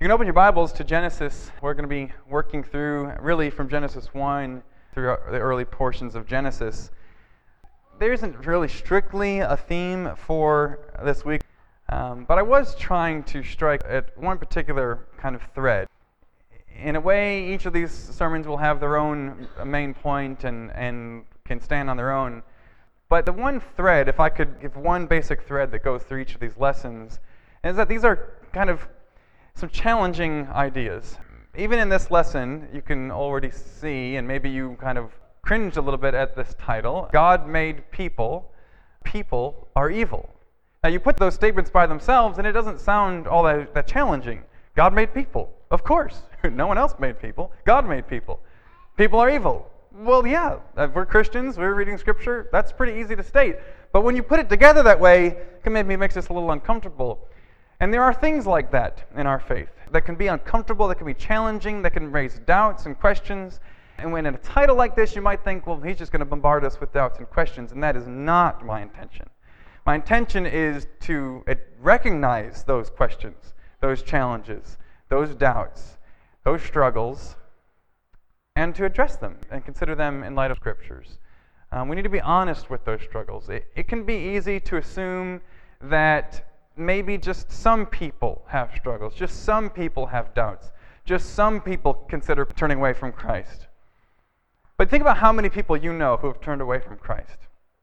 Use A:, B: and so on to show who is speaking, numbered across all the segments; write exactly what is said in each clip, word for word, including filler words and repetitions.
A: You can open your Bibles to Genesis. We're going to be working through, really from Genesis one through the early portions of Genesis. There isn't really strictly a theme for this week, um, but I was trying to strike at one particular kind of thread. In a way, each of these sermons will have their own main point and, and can stand on their own. But the one thread, if I could give one basic thread that goes through each of these lessons, is that these are kind of some challenging ideas. Even in this lesson, you can already see, and maybe you kind of cringed a little bit at this title, God made people, people are evil. Now you put those statements by themselves and it doesn't sound all that, that challenging. God made people, of course. No one else made people. God made people. People are evil. Well, yeah, if we're Christians, we're reading Scripture, that's pretty easy to state. But when you put it together that way, it can maybe makes us a little uncomfortable. And there are things like that in our faith that can be uncomfortable, that can be challenging, that can raise doubts and questions. And when in a title like this, you might think, well, he's just going to bombard us with doubts and questions, and that is not my intention. My intention is to recognize those questions, those challenges, those doubts, those struggles, and to address them and consider them in light of Scriptures. Um, we need to be honest with those struggles. It, it can be easy to assume that maybe just some people have struggles, just some people have doubts, just some people consider turning away from Christ. But think about how many people you know who have turned away from Christ.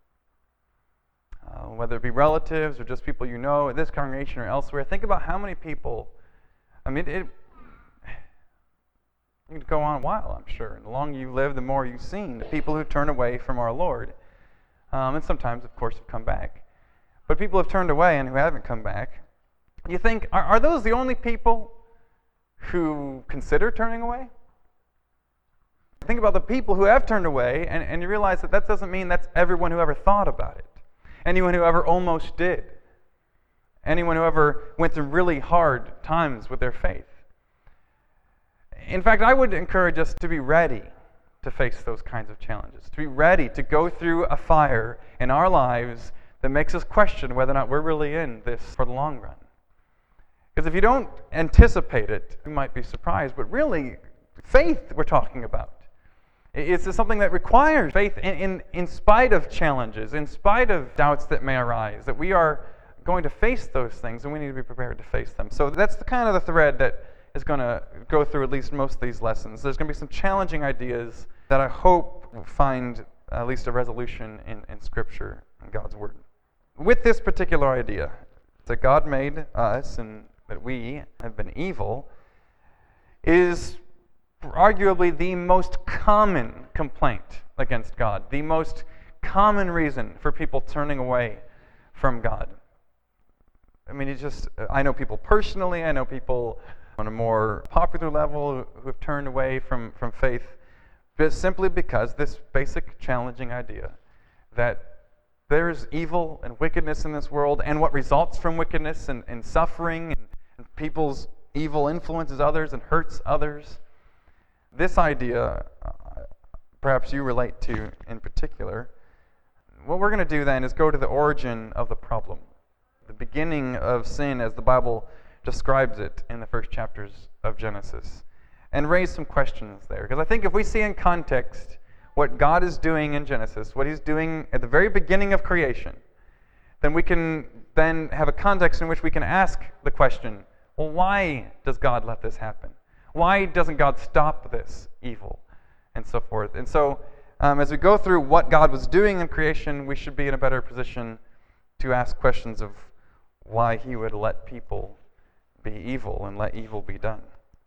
A: Uh, whether it be relatives or just people you know at this congregation or elsewhere, think about how many people, I mean, it, you could go on a while, I'm sure. And the longer you live, the more you've seen the people who turn away from our Lord. Um, and sometimes, of course, have come back. But people have turned away and who haven't come back. You think, are, are those the only people who consider turning away? Think about the people who have turned away, and, and you realize that that doesn't mean that's everyone who ever thought about it. Anyone who ever almost did. Anyone who ever went through really hard times with their faith. In fact, I would encourage us to be ready to face those kinds of challenges. To be ready to go through a fire in our lives that makes us question whether or not we're really in this for the long run. Because if you don't anticipate it, you might be surprised. But really, faith we're talking about. It's something that requires faith in, in, in spite of challenges, in spite of doubts that may arise, that we are going to face those things and we need to be prepared to face them. So that's the kind of the thread that is going to go through at least most of these lessons. There's going to be some challenging ideas that I hope will find at least a resolution in, in Scripture and God's Word. With this particular idea, that God made us and that we have been evil, is arguably the most common complaint against God, the most common reason for people turning away from God. I mean, it's just, I know people personally, I know people on a more popular level who have turned away from, from faith, but simply because this basic challenging idea that there is evil and wickedness in this world, and what results from wickedness and, and suffering, and, and people's evil influences others and hurts others. This idea, uh, perhaps you relate to in particular. What we're going to do then is go to the origin of the problem, the beginning of sin as the Bible describes it in the first chapters of Genesis, and raise some questions there. Because I think if we see in context what God is doing in Genesis, what He's doing at the very beginning of creation, then we can then have a context in which we can ask the question, well, why does God let this happen? Why doesn't God stop this evil? And so forth. And so, um, as we go through what God was doing in creation, we should be in a better position to ask questions of why He would let people be evil and let evil be done.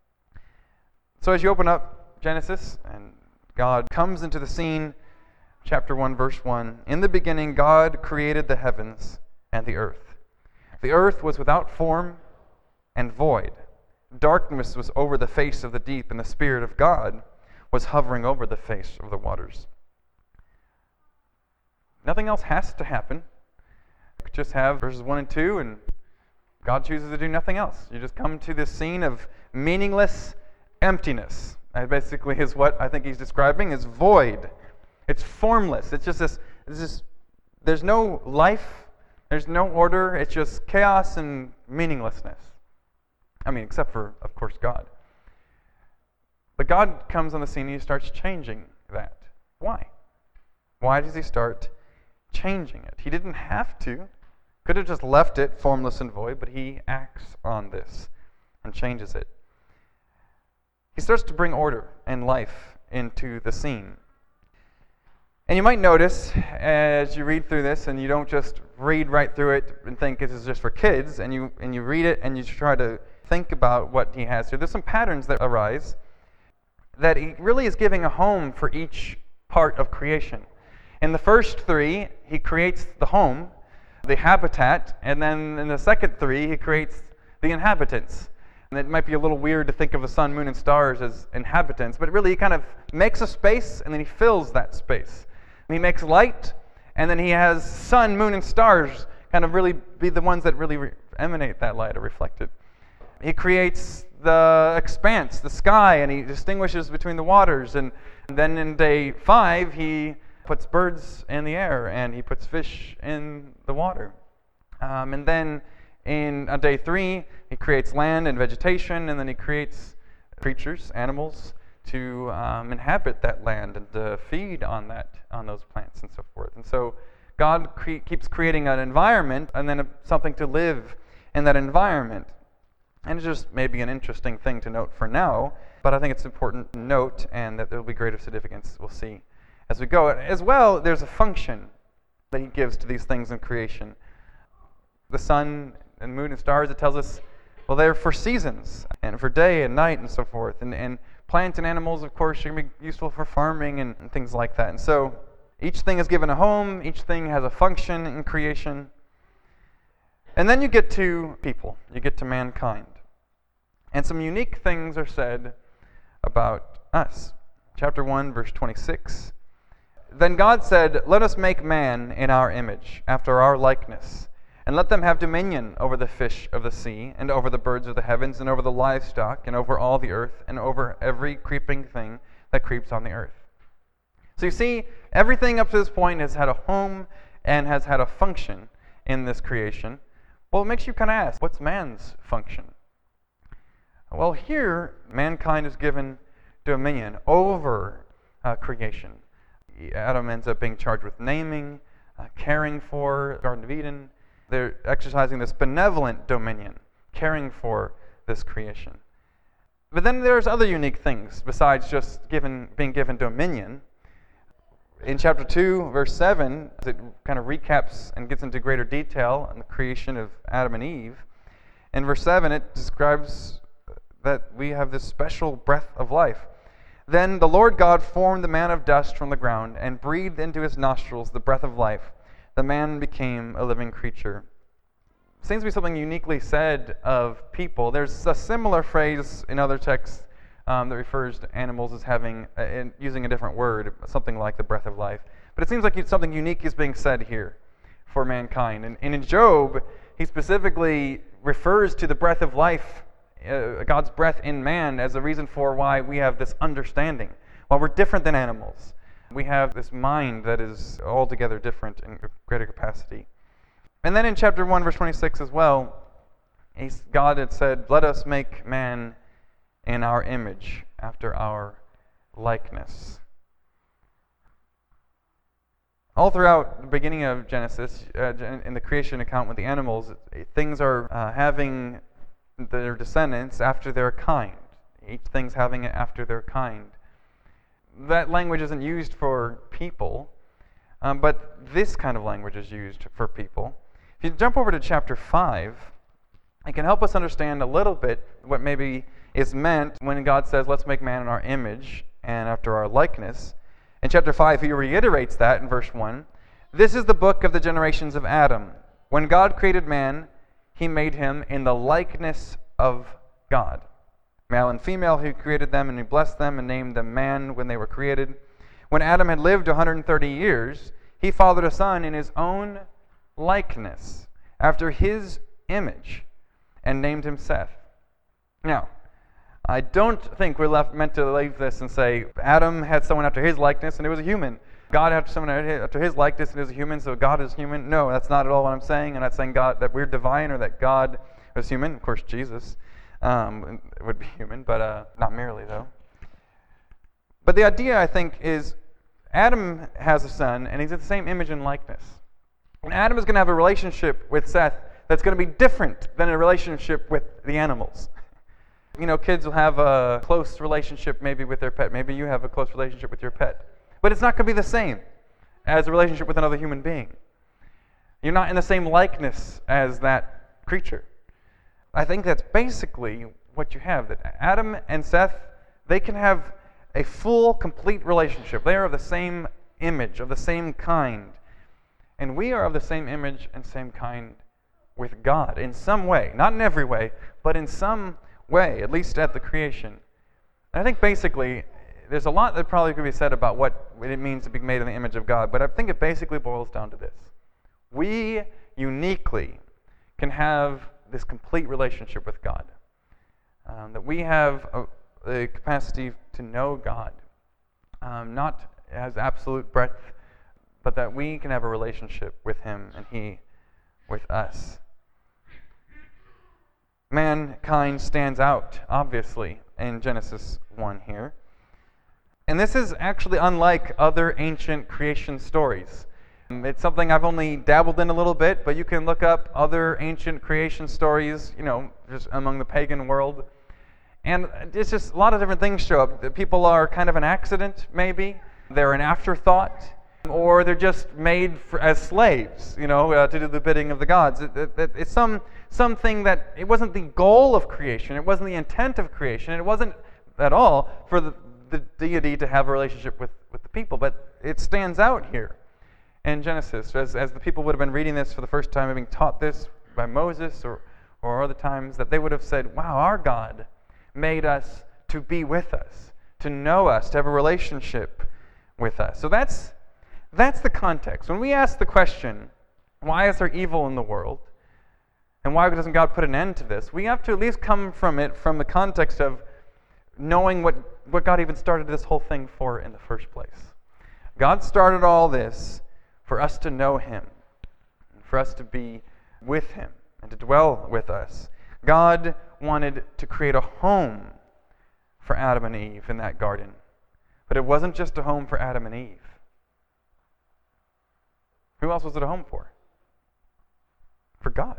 A: So as you open up Genesis and God comes into the scene, chapter one, verse one. In the beginning, God created the heavens and the earth. The earth was without form and void. Darkness was over the face of the deep, and the Spirit of God was hovering over the face of the waters. Nothing else has to happen. You could just have verses one and two, and God chooses to do nothing else. You just come to this scene of meaningless emptiness. That basically is what I think he's describing is void. It's formless. It's just this, it's just, there's no life, there's no order, it's just chaos and meaninglessness. I mean, except for, of course, God. But God comes on the scene and he starts changing that. Why? Why does he start changing it? He didn't have to. Could have just left it formless and void, but he acts on this and changes it. He starts to bring order and life into the scene. And you might notice as you read through this, and you don't just read right through it and think this is just for kids, and you and you read it and you try to think about what he has here. There's some patterns that arise that he really is giving a home for each part of creation. In the first three, he creates the home, the habitat, and then in the second three, he creates the inhabitants. And it might be a little weird to think of the sun, moon, and stars as inhabitants, but really he kind of makes a space and then he fills that space. And he makes light, and then he has sun, moon, and stars kind of really be the ones that really re- emanate that light or reflect it. He creates the expanse, the sky, and he distinguishes between the waters. And then in day five, he puts birds in the air, and he puts fish in the water. Um, and then in on day three, he creates land and vegetation, and then he creates creatures, animals, to um, inhabit that land and to feed on that, on those plants and so forth. And so God cre- keeps creating an environment and then a, something to live in that environment. And it's just maybe an interesting thing to note for now, but I think it's important to note, and that there will be greater significance we'll see as we go. As well, there's a function that he gives to these things in creation. The sun and moon and stars, it tells us, well, they're for seasons and for day and night and so forth. And, and plants and animals, of course, are going to be useful for farming and, and things like that. And so each thing is given a home, each thing has a function in creation. And then you get to people, you get to mankind. And some unique things are said about us. Chapter one, verse twenty-six. Then God said, "Let us make man in our image, after our likeness, and let them have dominion over the fish of the sea, and over the birds of the heavens, and over the livestock, and over all the earth, and over every creeping thing that creeps on the earth." So you see, everything up to this point has had a home and has had a function in this creation. Well, it makes you kind of ask, what's man's function? Well, here, mankind is given dominion over uh, creation. Adam ends up being charged with naming, uh, caring for the Garden of Eden. They're exercising this benevolent dominion, caring for this creation. But then there's other unique things besides just given, being given dominion. In chapter two, verse seven, it kind of recaps and gets into greater detail on the creation of Adam and Eve. In verse seven, it describes that we have this special breath of life. Then the Lord God formed the man of dust from the ground and breathed into his nostrils the breath of life. The man became a living creature. Seems to be something uniquely said of people. There's a similar phrase in other texts um, that refers to animals as having, uh, in, using a different word, something like the breath of life. But it seems like something unique is being said here for mankind. And, and in Job, he specifically refers to the breath of life, uh, God's breath in man, as a reason for why we have this understanding. While we're different than animals, we have this mind that is altogether different in greater capacity. And then in chapter one, verse twenty-six as well, God had said, "Let us make man in our image, after our likeness." All throughout the beginning of Genesis, uh, in the creation account with the animals, things are uh, having their descendants after their kind. Each thing's having it after their kind. That language isn't used for people, um, but this kind of language is used for people. If you jump over to chapter five, it can help us understand a little bit what maybe is meant when God says, "Let's make man in our image and after our likeness." In chapter five, he reiterates that in verse one. "This is the book of the generations of Adam. When God created man, he made him in the likeness of God. Male and female, he created them, and he blessed them and named them man when they were created. When Adam had lived one hundred thirty years, he fathered a son in his own likeness, after his image, and named him Seth." Now, I don't think we're left meant to leave this and say, Adam had someone after his likeness, and it was a human. God had someone after his likeness, and it was a human, so God is human. No, that's not at all what I'm saying. I'm not saying God that we're divine or that God was human. Of course, Jesus. Um, it would be human, but uh, not merely, though. But the idea, I think, is Adam has a son, and he's in the same image and likeness. And Adam is going to have a relationship with Seth that's going to be different than a relationship with the animals. You know, kids will have a close relationship maybe with their pet. Maybe you have a close relationship with your pet. But it's not going to be the same as a relationship with another human being. You're not in the same likeness as that creature. I think that's basically what you have, that Adam and Seth, they can have a full, complete relationship. They are of the same image, of the same kind. And we are of the same image and same kind with God in some way. Not in every way, but in some way, at least at the creation. And I think basically, there's a lot that probably could be said about what it means to be made in the image of God, but I think it basically boils down to this. We uniquely can have this complete relationship with God. Um, that we have a, the capacity to know God, um, not as absolute breadth, but that we can have a relationship with Him and He with us. Mankind stands out, obviously, in Genesis one here. And this is actually unlike other ancient creation stories. It's something I've only dabbled in a little bit, but you can look up other ancient creation stories, you know, just among the pagan world. And it's just a lot of different things show up. People are kind of an accident, maybe. They're an afterthought. Or they're just made for, as slaves, you know, uh, to do the bidding of the gods. It, it, it's some something that, it wasn't the goal of creation. It wasn't the intent of creation. It wasn't at all for the, the deity to have a relationship with, with the people. But it stands out here in Genesis. As, as the people would have been reading this for the first time, having taught this by Moses or, or other times, that they would have said, wow, our God made us to be with us, to know us, to have a relationship with us. So that's that's the context. When we ask the question, why is there evil in the world? And why doesn't God put an end to this? We have to at least come from it from the context of knowing what, what God even started this whole thing for in the first place. God started all this for us to know Him, for us to be with Him, and to dwell with us. God wanted to create a home for Adam and Eve in that garden. But it wasn't just a home for Adam and Eve. Who else was it a home for? For God.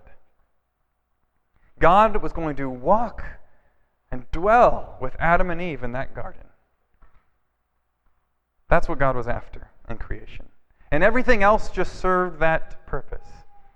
A: God was going to walk and dwell with Adam and Eve in that garden. That's what God was after in creation. And everything else just served that purpose.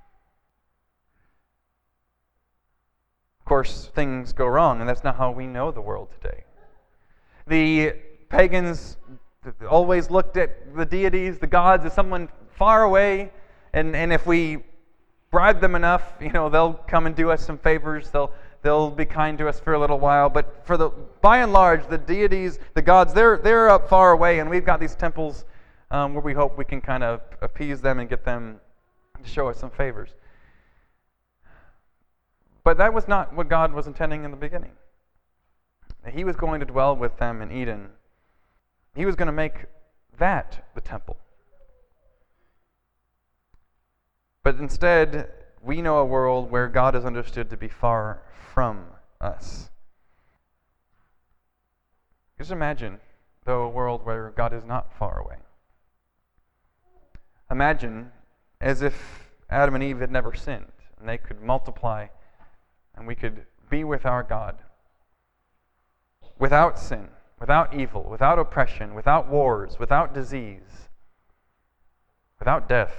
A: Of course, things go wrong, and that's not how we know the world today. The pagans always looked at the deities, the gods, as someone far away, and, and if we bribe them enough, you know, they'll come and do us some favors. They'll they'll be kind to us for a little while. But for the by and large, the deities, the gods, they're they're up far away, and we've got these temples um, where we hope we can kind of appease them and get them to show us some favors. But that was not what God was intending in the beginning. He was going to dwell with them in Eden. He was going to make that the temple. But instead, we know a world where God is understood to be far from us. Just imagine, though, a world where God is not far away. Imagine as if Adam and Eve had never sinned, and they could multiply, and we could be with our God without sin, without evil, without oppression, without wars, without disease, without death.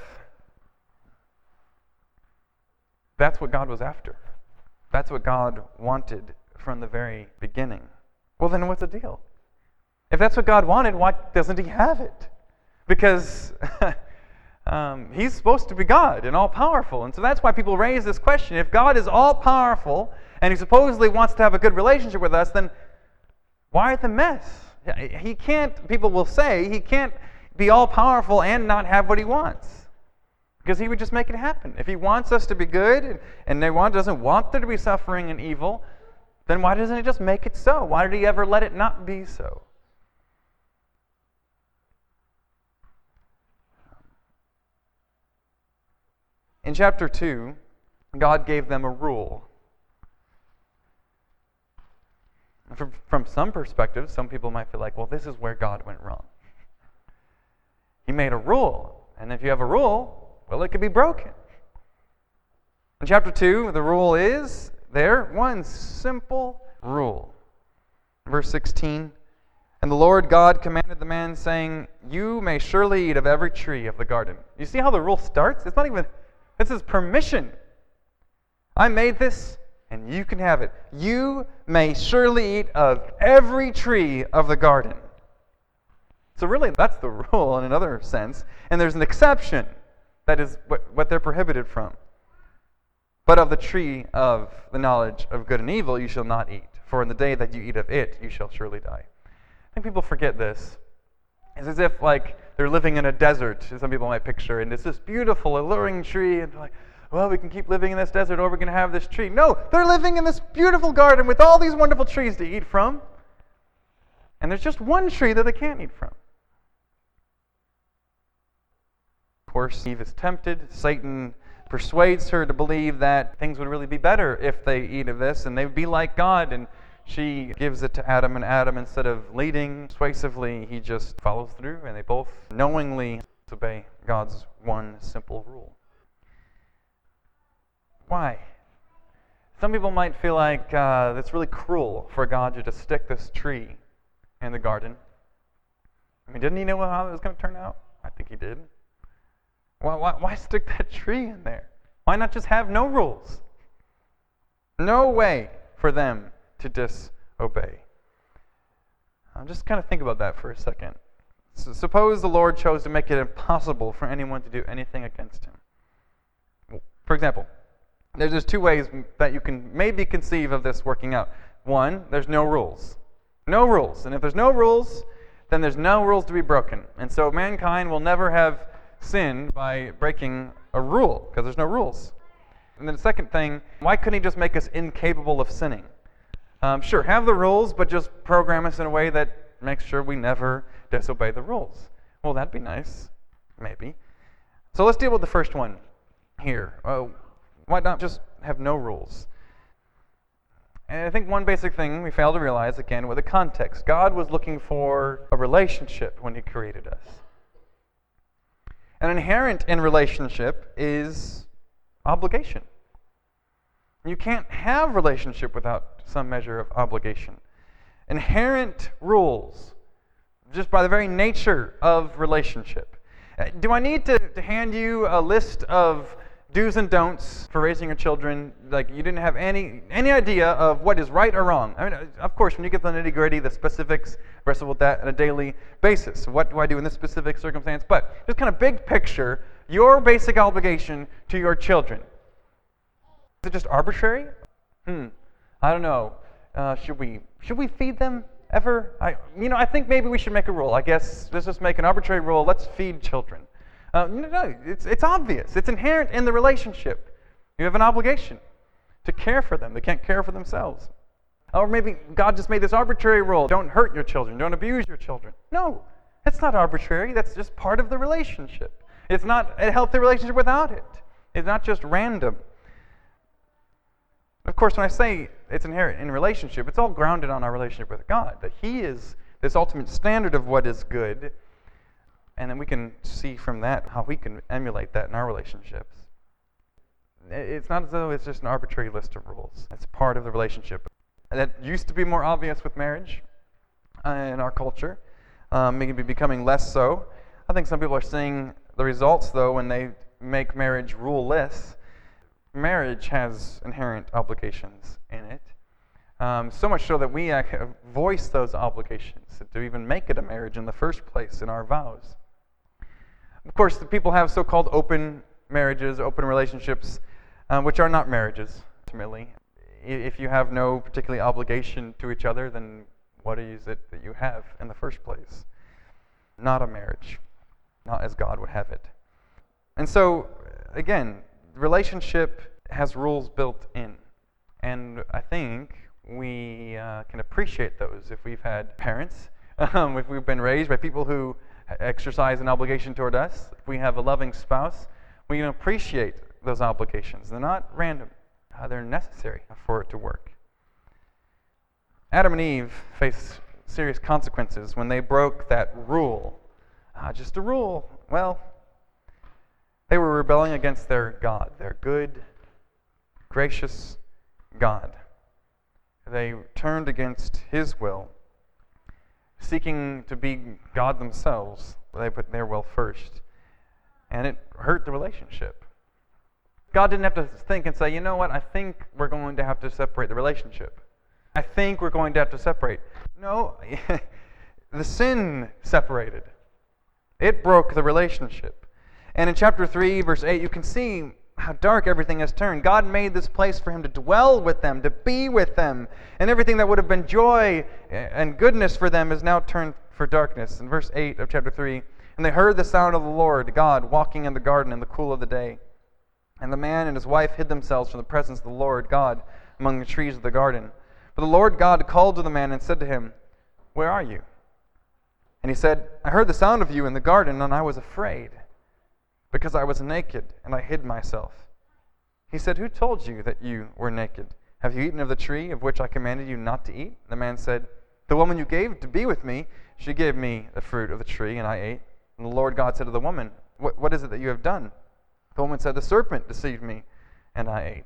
A: That's what God was after. That's what God wanted from the very beginning. Well, then what's the deal? If that's what God wanted, why doesn't He have it? Because um, He's supposed to be God and all-powerful. And so that's why people raise this question. If God is all-powerful and He supposedly wants to have a good relationship with us, then why the mess? He can't, people will say, He can't be all-powerful and not have what He wants. Because He would just make it happen. If He wants us to be good and they want, doesn't want there to be suffering and evil, then why doesn't He just make it so? Why did He ever let it not be so? In chapter two, God gave them a rule. From, from some perspectives, some people might feel like, well, this is where God went wrong. He made a rule, and if you have a rule, well, it could be broken. In chapter two, the rule is there, one simple rule. Verse sixteen, and the Lord God commanded the man, saying, you may surely eat of every tree of the garden. You see how the rule starts? It's not even, this is permission. I made this, and you can have it. You may surely eat of every tree of the garden. So really, that's the rule in another sense. And there's an exception. That is what, what they're prohibited from. But of the tree of the knowledge of good and evil you shall not eat. For in the day that you eat of it, you shall surely die. I think people forget this. It's as if like they're living in a desert, as some people might picture, and it's this beautiful, alluring tree, and they're like, well, we can keep living in this desert, or we're going to have this tree. No, they're living in this beautiful garden with all these wonderful trees to eat from. And there's just one tree that they can't eat from. Of course, Eve is tempted. Satan persuades her to believe that things would really be better if they eat of this, and they would be like God. And she gives it to Adam, and Adam, instead of leading persuasively, he just follows through, and they both knowingly obey God's one simple rule. Why? Some people might feel like uh, it's really cruel for God to just stick this tree in the garden. I mean, didn't he know how it was going to turn out? I think he did. Why, why, why stick that tree in there? Why not just have no rules? No way for them to disobey. I'll just kind of think about that for a second. So suppose the Lord chose to make it impossible for anyone to do anything against him. For example, there's just two ways that you can maybe conceive of this working out. One, there's no rules. No rules. And if there's no rules, then there's no rules to be broken. And so mankind will never have sinned by breaking a rule, because there's no rules. And then the second thing, why couldn't he just make us incapable of sinning? Um, sure, have the rules, but just program us in a way that makes sure we never disobey the rules. Well, that'd be nice. Maybe. So let's deal with the first one here. Uh, why not just have no rules? And I think one basic thing we fail to realize, again, with the context. God was looking for a relationship when he created us. And inherent in relationship is obligation. You can't have relationship without some measure of obligation. Inherent rules, just by the very nature of relationship. Do I need to, to hand you a list of do's and don'ts for raising your children? Like you didn't have any any idea of what is right or wrong. I mean, of course, when you get to the nitty-gritty, the specifics, wrestle with that on a daily basis. What do I do in this specific circumstance? But just kind of big picture, your basic obligation to your children. Is it just arbitrary? Hmm. I don't know. Uh, should we should we feed them ever? I you know I think maybe we should make a rule. I guess let's just make an arbitrary rule. Let's feed children. Uh, no, no, it's it's obvious. It's inherent in the relationship. You have an obligation to care for them. They can't care for themselves. Or maybe God just made this arbitrary rule. Don't hurt your children. Don't abuse your children. No, that's not arbitrary. That's just part of the relationship. It's not a healthy relationship without it. It's not just random. Of course, when I say it's inherent in relationship, it's all grounded on our relationship with God. That He is this ultimate standard of what is good. And then we can see from that how we can emulate that in our relationships. It's not as though it's just an arbitrary list of rules. It's part of the relationship. That used to be more obvious with marriage uh, in our culture. Um, maybe becoming less so. I think some people are seeing the results, though, when they make marriage rule-less. Marriage has inherent obligations in it. Um, so much so that we uh, voice those obligations to even make it a marriage in the first place in our vows. Of course, the people have so-called open marriages, open relationships, uh, which are not marriages, ultimately. If you have no particular obligation to each other, then what is it that you have in the first place? Not a marriage, not as God would have it. And so, again, relationship has rules built in. And I think we uh, can appreciate those if we've had parents, um, if we've been raised by people who exercise an obligation toward us, if we have a loving spouse, we can appreciate those obligations. They're not random. Uh, they're necessary for it to work. Adam and Eve faced serious consequences when they broke that rule. Uh, just a rule. Well, they were rebelling against their God, their good, gracious God. They turned against His will, seeking to be God themselves. They put their will first. And it hurt the relationship. God didn't have to think and say, you know what, I think we're going to have to separate the relationship. I think we're going to have to separate. No, the sin separated. It broke the relationship. And in chapter three, verse eight, you can see how dark everything has turned. God made this place for Him to dwell with them, to be with them. And everything that would have been joy and goodness for them is now turned for darkness. In verse eight of chapter three, and they heard the sound of the Lord, God, walking in the garden in the cool of the day. And the man and his wife hid themselves from the presence of the Lord God among the trees of the garden. But the Lord God called to the man and said to him, where are you? And he said, I heard the sound of you in the garden, and I was afraid, because I was naked, and I hid myself. He said, who told you that you were naked? Have you eaten of the tree of which I commanded you not to eat? The man said, the woman you gave to be with me, she gave me the fruit of the tree, and I ate. And the Lord God said to the woman, what, what is it that you have done? The woman said, the serpent deceived me, and I ate.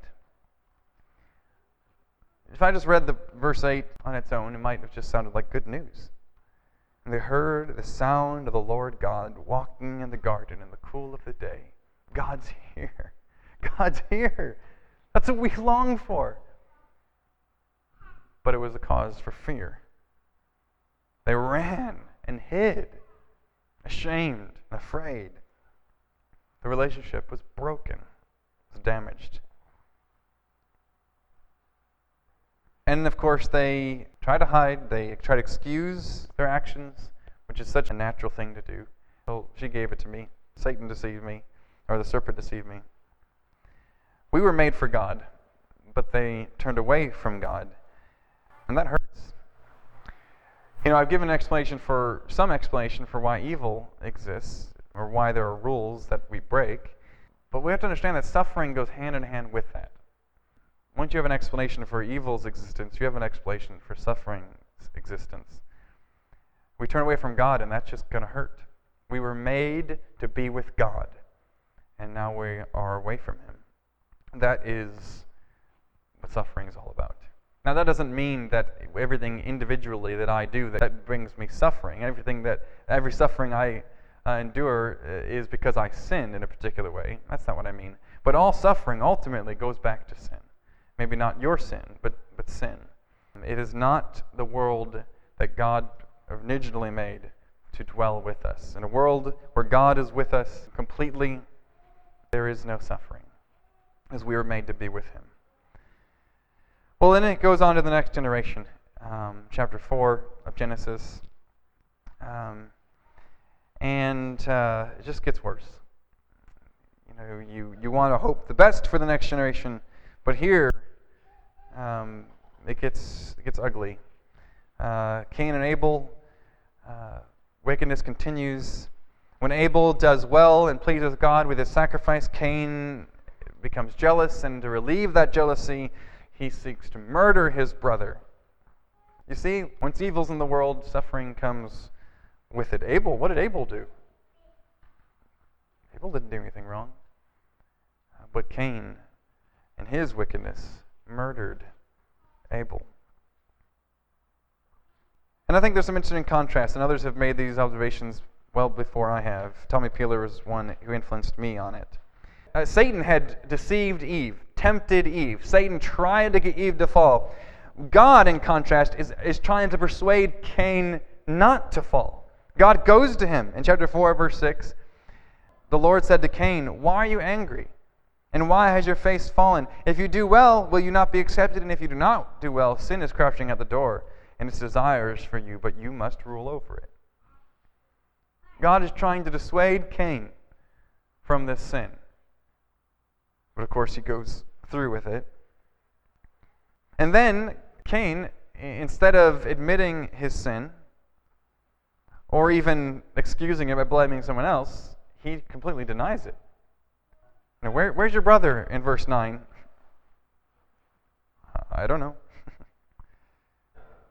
A: If I just read the verse eight on its own, it might have just sounded like good news. And they heard the sound of the Lord God walking in the garden in the cool of the day. God's here. God's here. That's what we long for. But it was a cause for fear. They ran and hid, ashamed and afraid. The relationship was broken, was damaged. And of course, they try to hide, they try to excuse their actions, which is such a natural thing to do. Oh, she gave it to me. Satan deceived me, or the serpent deceived me. We were made for God, but they turned away from God, and that hurts. You know, I've given an explanation for, some explanation for why evil exists, or why there are rules that we break, but we have to understand that suffering goes hand in hand with that. Once you have an explanation for evil's existence, you have an explanation for suffering's existence. We turn away from God, and that's just going to hurt. We were made to be with God, and now we are away from Him. That is what suffering is all about. Now, that doesn't mean that everything individually that I do that, that brings me suffering. Everything that every suffering I uh, endure is because I sinned in a particular way. That's not what I mean. But all suffering ultimately goes back to sin. Maybe not your sin, but, but sin. It is not the world that God originally made to dwell with us. In a world where God is with us completely, there is no suffering, as we were made to be with Him. Well, then it goes on to the next generation, um, chapter four of Genesis. Um, and uh, it just gets worse. You know, you, you want to hope the best for the next generation, but here, um, it gets it gets ugly. Uh, Cain and Abel, uh, wickedness continues. When Abel does well and pleases God with his sacrifice, Cain becomes jealous, and to relieve that jealousy, he seeks to murder his brother. You see, once evil's in the world, suffering comes with it. Abel, what did Abel do? Abel didn't do anything wrong. Uh, but Cain, in his wickedness, murdered Abel. And I think there's some interesting contrast, and others have made these observations well before I have. Tommy Peeler was one who influenced me on it. Uh, Satan had deceived Eve, tempted Eve. Satan tried to get Eve to fall. God, in contrast, is, is trying to persuade Cain not to fall. God goes to him in chapter four, verse six. The Lord said to Cain, why are you angry? And why has your face fallen? If you do well, will you not be accepted? And if you do not do well, sin is crouching at the door, and its desires for you, but you must rule over it. God is trying to dissuade Cain from this sin. But of course, he goes through with it. And then Cain, instead of admitting his sin, or even excusing it by blaming someone else, he completely denies it. Now, where, where's your brother in verse nine? I don't know.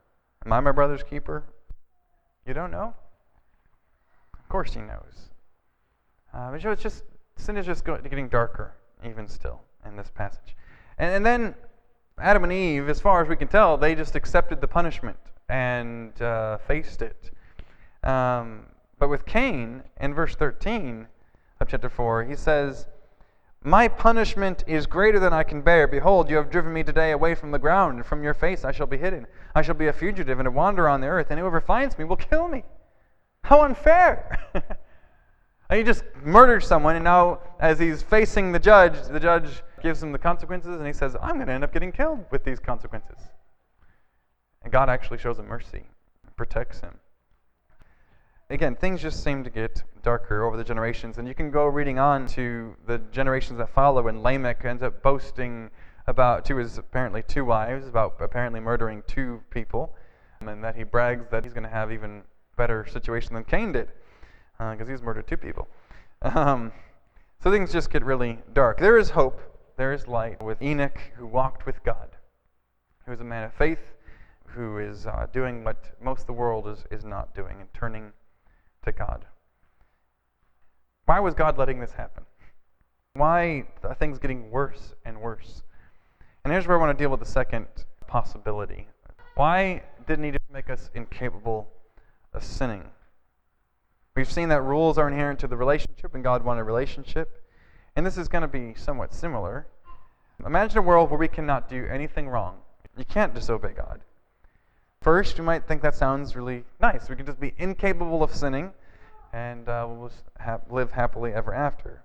A: Am I my brother's keeper? You don't know? Of course he knows. Uh, but it's just, sin is just getting darker, even still, in this passage. And, and then Adam and Eve, as far as we can tell, they just accepted the punishment and uh, faced it. Um, but with Cain, in verse thirteen of chapter four, he says, "My punishment is greater than I can bear. Behold, you have driven me today away from the ground, and from your face I shall be hidden. I shall be a fugitive and a wanderer on the earth, and whoever finds me will kill me." How unfair! He just murdered someone, and now as he's facing the judge, the judge gives him the consequences, and he says, "I'm going to end up getting killed with these consequences." And God actually shows him mercy, protects him. Again, things just seem to get darker over the generations, and you can go reading on to the generations that follow, and Lamech ends up boasting about, to his apparently two wives, about apparently murdering two people, and that he brags that he's going to have even better situation than Cain did, because uh, he's murdered two people. Um, so things just get really dark. There is hope. There is light with Enoch, who walked with God, who is a man of faith, who is uh, doing what most of the world is, is not doing, and turning to God. Why was God letting this happen? Why are things getting worse and worse? And here's where I want to deal with the second possibility. Why didn't he just make us incapable of sinning? We've seen that rules are inherent to the relationship, and God wanted a relationship. And this is going to be somewhat similar. Imagine a world where we cannot do anything wrong. You can't disobey God. First, you might think that sounds really nice. We can just be incapable of sinning, and uh, we'll just ha- live happily ever after.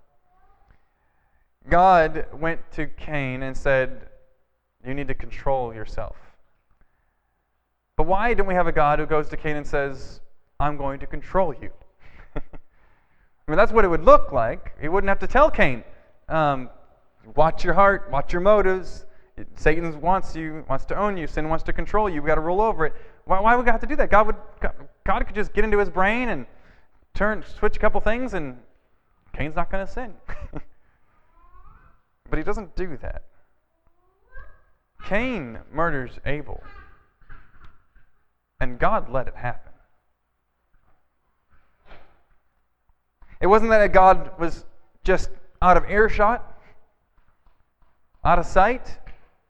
A: God went to Cain and said, "You need to control yourself." But why don't we have a God who goes to Cain and says, "I'm going to control you"? I mean, that's what it would look like. He wouldn't have to tell Cain, um, watch your heart, watch your motives. Satan wants you, wants to own you. Sin wants to control you. We've got to rule over it. Why, why would God have to do that? God would, God could just get into his brain and turn, switch a couple things, and Cain's not going to sin. But he doesn't do that. Cain murders Abel, and God let it happen. It wasn't that God was just out of earshot, out of sight.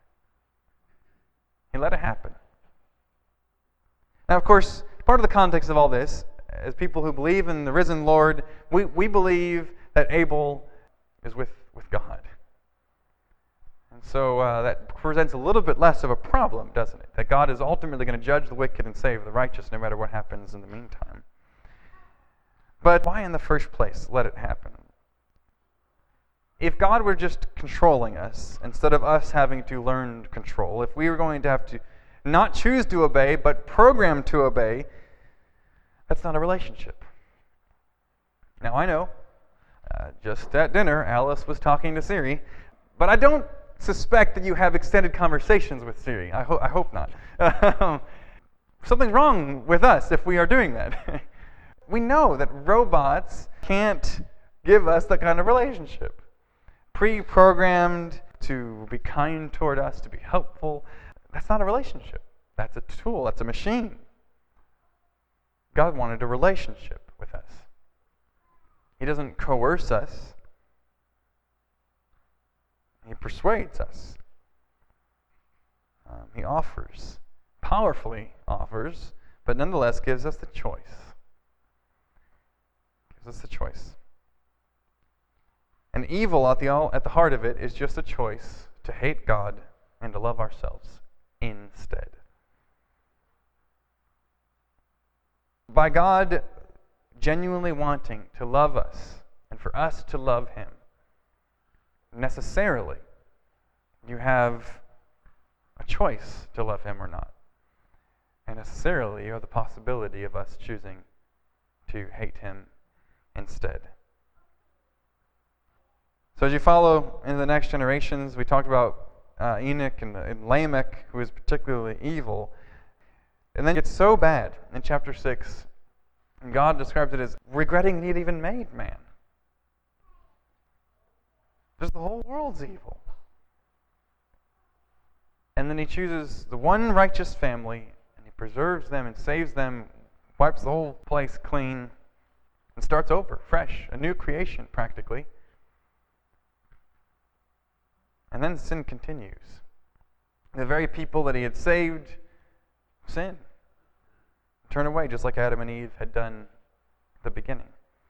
A: He let it happen. Now, of course, part of the context of all this, as people who believe in the risen Lord, we, we believe that Abel is with, with God. And so uh, that presents a little bit less of a problem, doesn't it? That God is ultimately going to judge the wicked and save the righteous, no matter what happens in the meantime. But why in the first place let it happen? If God were just controlling us, instead of us having to learn control, if we were going to have to not choose to obey, but program to obey, that's not a relationship. Now, I know, uh, just at dinner, Alice was talking to Siri, but I don't suspect that you have extended conversations with Siri. I, ho- I hope not. Something's wrong with us if we are doing that. We know that robots can't give us that kind of relationship. Pre-programmed to be kind toward us, to be helpful. That's not a relationship. That's a tool. That's a machine. God wanted a relationship with us. He doesn't coerce us. He persuades us. Um, he offers, powerfully offers, but nonetheless gives us the choice. Gives us the choice. And evil at the, at the heart of it is just a choice to hate God and to love ourselves instead. By God genuinely wanting to love us and for us to love Him, necessarily you have a choice to love Him or not. And necessarily you have the possibility of us choosing to hate Him instead. So as you follow into the next generations, we talked about uh, Enoch and, and Lamech, who is particularly evil. And then it gets so bad in chapter six, and God describes it as regretting He had even made man. Just the whole world's evil. And then He chooses the one righteous family, and He preserves them and saves them, wipes the whole place clean, and starts over, fresh, a new creation practically. And then sin continues. The very people that he had saved sin, turn away, just like Adam and Eve had done at the beginning.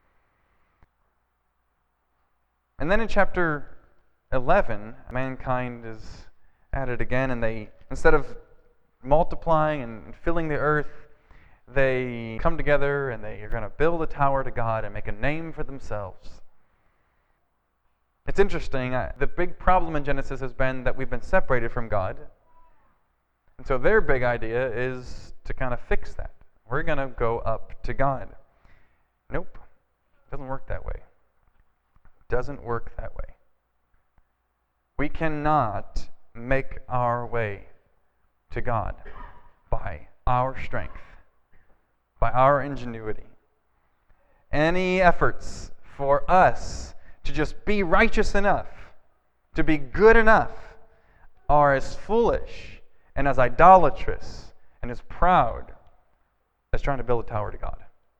A: And then in chapter eleven, mankind is at it again, and they, instead of multiplying and filling the earth, they come together and they are going to build a tower to God and make a name for themselves. It's interesting, uh, the big problem in Genesis has been that we've been separated from God. And so their big idea is to kind of fix that. We're going to go up to God. Nope. It doesn't work that way. It doesn't work that way. We cannot make our way to God by our strength, by our ingenuity. Any efforts for us to just be righteous enough, to be good enough, are as foolish and as idolatrous and as proud as trying to build a tower to God.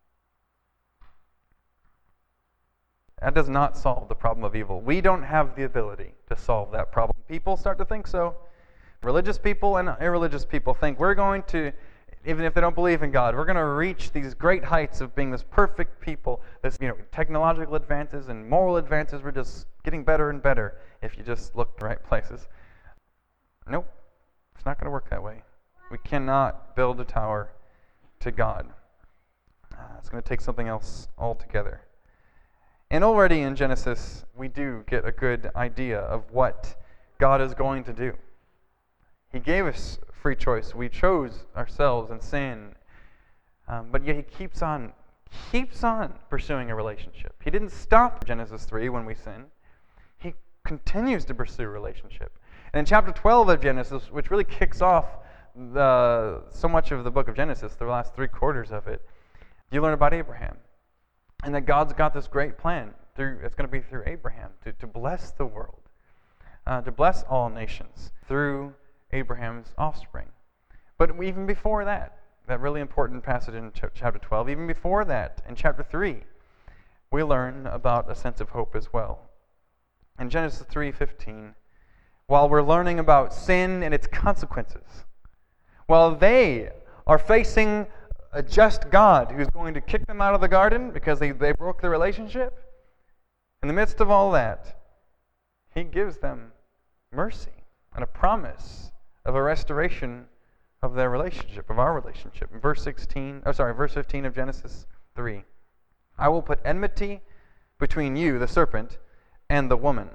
A: That does not solve the problem of evil. We don't have the ability to solve that problem. People start to think so. Religious people and irreligious people think we're going to, even if they don't believe in God, we're going to reach these great heights of being this perfect people. This, you know, technological advances and moral advances, we're just getting better and better if you just look the right places. Nope. It's not going to work that way. We cannot build a tower to God. Uh, it's going to take something else altogether. And already in Genesis, we do get a good idea of what God is going to do. He gave us free choice. We chose ourselves in sin. Um, but yet he keeps on, keeps on pursuing a relationship. He didn't stop Genesis three when we sin. He continues to pursue a relationship. And in chapter twelve of Genesis, which really kicks off the, so much of the book of Genesis, the last three quarters of it, you learn about Abraham. And that God's got this great plan. Through, it's going to be through Abraham, to, to bless the world, uh, to bless all nations through Abraham's offspring. But even before that, that really important passage in ch- chapter twelve, even before that, in chapter three, we learn about a sense of hope as well. In Genesis three fifteen, while we're learning about sin and its consequences, while they are facing a just God who's going to kick them out of the garden because they, they broke the relationship, in the midst of all that, he gives them mercy and a promise of a restoration of their relationship, of our relationship. In verse sixteen, oh sorry, verse fifteen of Genesis three, I will put enmity between you, the serpent, and the woman,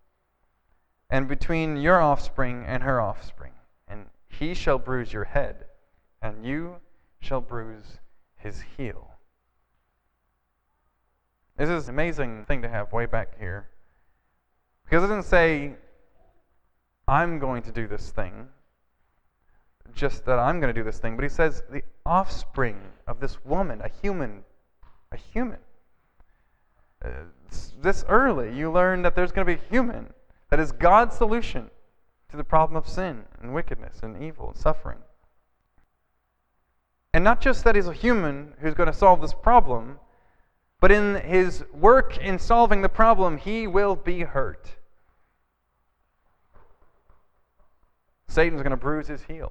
A: and between your offspring and her offspring, and he shall bruise your head, and you shall bruise his heel. This is an amazing thing to have way back here. Because it doesn't say, I'm going to do this thing, just that I'm going to do this thing, but he says the offspring of this woman, a human, a human. Uh, this early, you learn that there's going to be a human that is God's solution to the problem of sin and wickedness and evil and suffering. And not just that he's a human who's going to solve this problem, but in his work in solving the problem, he will be hurt. Satan's going to bruise his heel.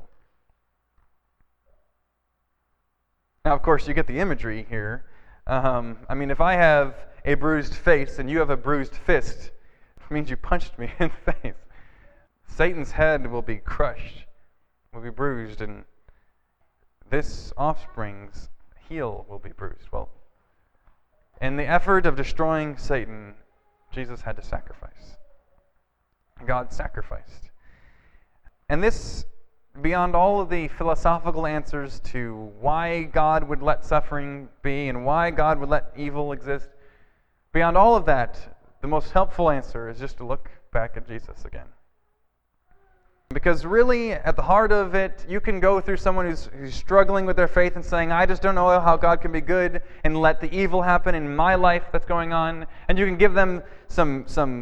A: Now, of course, you get the imagery here. Um, I mean, if I have a bruised face and you have a bruised fist, it means you punched me in the face. Satan's head will be crushed, will be bruised, and this offspring's heel will be bruised. Well, in the effort of destroying Satan, Jesus had to sacrifice. God sacrificed. And this, beyond all of the philosophical answers to why God would let suffering be and why God would let evil exist, beyond all of that, the most helpful answer is just to look back at Jesus again. Because really, at the heart of it, you can go through someone who's, who's struggling with their faith and saying, I just don't know how God can be good and let the evil happen in my life that's going on. And you can give them some, some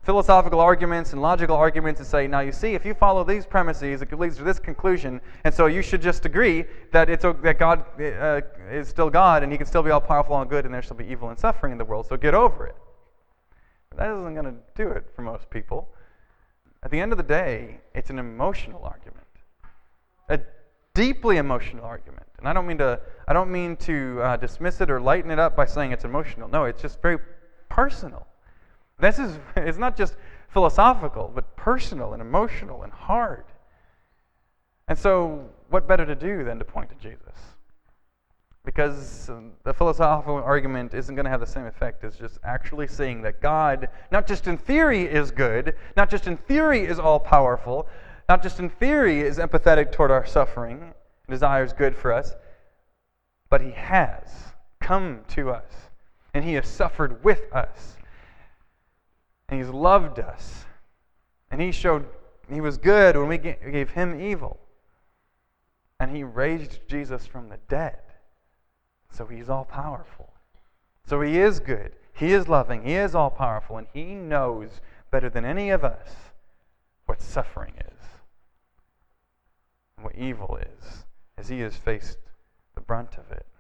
A: philosophical arguments and logical arguments and say, now you see, if you follow these premises, it leads to this conclusion, and so you should just agree that it's that God uh, is still God, and He can still be all powerful and good, and there shall be evil and suffering in the world. So get over it. But that isn't going to do it for most people. At the end of the day, it's an emotional argument, a deeply emotional argument. And I don't mean to I don't mean to uh, dismiss it or lighten it up by saying it's emotional. No, it's just very personal. This is it's not just philosophical, but personal and emotional and hard. And so, what better to do than to point to Jesus? Because the philosophical argument isn't going to have the same effect as just actually seeing that God, not just in theory, is good, not just in theory is all-powerful, not just in theory is empathetic toward our suffering, and desires good for us, but He has come to us, and He has suffered with us, and He's loved us, and He showed He was good when we gave Him evil, and He raised Jesus from the dead. So He's all-powerful. So He is good. He is loving. He is all-powerful. And He knows better than any of us what suffering is and what evil is, as He has faced the brunt of it.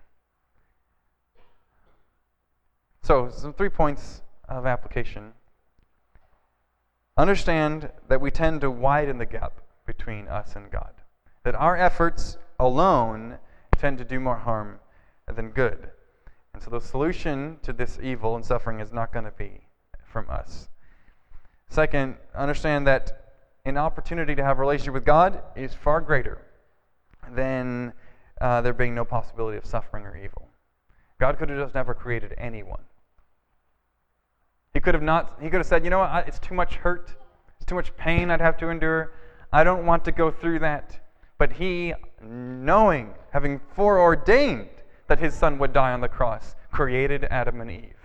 A: So, some three points of application. Understand that we tend to widen the gap between us and God. That our efforts alone tend to do more harm than good. And so the solution to this evil and suffering is not going to be from us. Second, understand that an opportunity to have a relationship with God is far greater than uh, there being no possibility of suffering or evil. God could have just never created anyone. He could have not. He could have said, you know what, I, it's too much hurt, it's too much pain I'd have to endure. I don't want to go through that. But He, knowing, having foreordained that His Son would die on the cross, created Adam and Eve.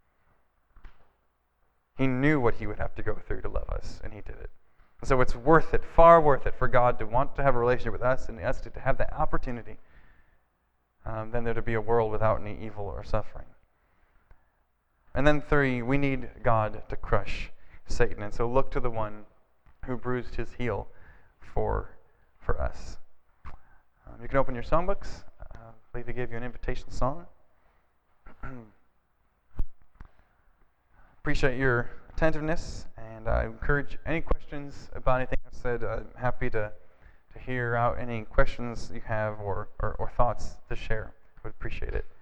A: He knew what He would have to go through to love us, and He did it. And so it's worth it, far worth it, for God to want to have a relationship with us and us to, to have that opportunity um, than there to be a world without any evil or suffering. And then three, we need God to crush Satan. And so look to the one who bruised His heel for, for us. Um, you can open your songbooks. I believe He gave you an invitation song. Appreciate your attentiveness, and I encourage any questions about anything I've said. I'm happy to, to hear out any questions you have or, or, or thoughts to share. I would appreciate it.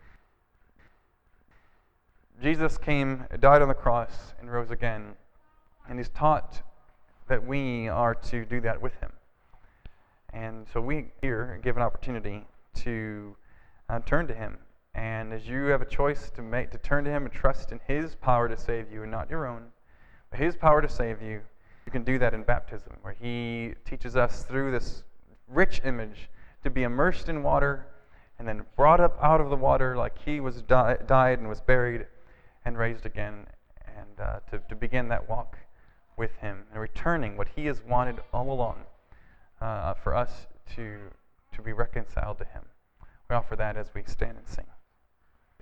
A: Jesus came, died on the cross, and rose again, and He's taught that we are to do that with Him. And so we here give an opportunity to Uh, turn to Him, and as you have a choice to make to turn to Him and trust in His power to save you and not your own, but His power to save you, you can do that in baptism, where He teaches us through this rich image to be immersed in water and then brought up out of the water like He was di- died and was buried and raised again, and uh, to, to begin that walk with Him and returning what He has wanted all along uh, for us to to be reconciled to Him. We offer that as we stand and sing.